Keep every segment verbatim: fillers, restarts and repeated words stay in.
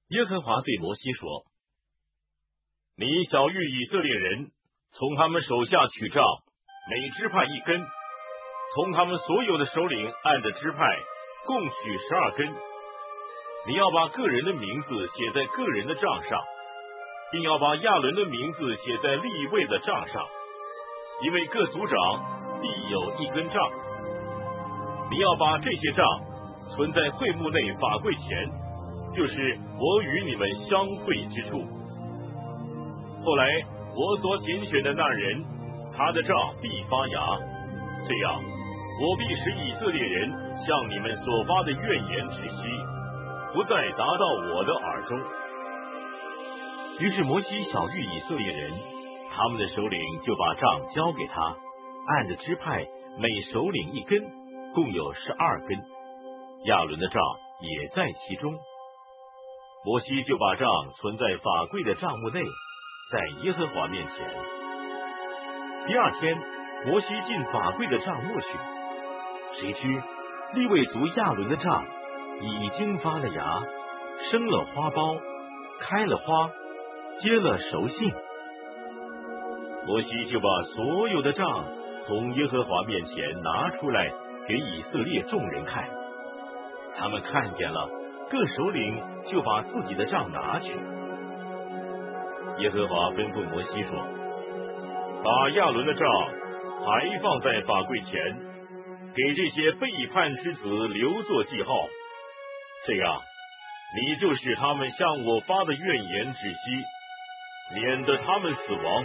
耶和华对摩西说：你晓谕以色列人，从他们手下取杖，每支派一根，从他们所有的首领按着支派共取十二根。你要把个人的名字写在个人的杖上，并要把亚伦的名字写在利未的杖上，因为各族长必有一根杖。你要把这些杖存在会幕内法柜前，就是我与你们相会之处。后来我所拣选的那人，他的杖必发芽，这样我必使以色列人向你们所发的怨言止息，不再达到我的耳中。于是摩西晓谕以色列人，他们的首领就把杖交给他，按着支派每首领一根，共有十二根，亚伦的杖也在其中。摩西就把杖存在法柜的帐幕内，在耶和华面前。第二天，摩西进法柜的帐幕去，谁知利未族亚伦的杖已经发了芽，生了花苞，开了花，结了熟杏。摩西就把所有的杖从耶和华面前拿出来给以色列众人看，他们看见了，各首领就把自己的杖拿去。耶和华吩咐摩西说：把亚伦的杖还放在法柜前，给这些背叛之子留作记号，这样你就使他们向我发的怨言止息，免得他们死亡。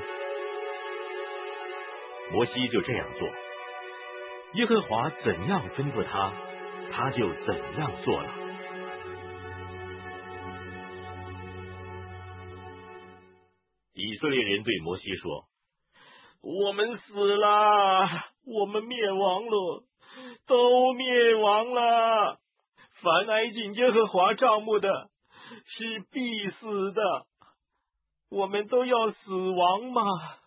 摩西就这样做，耶和华怎样吩咐他，他就怎样做了。以色列人对摩西说：我们死了，我们灭亡了，都灭亡了。凡挨近耶和华帐幕的，是必死的。我们都要死亡吗？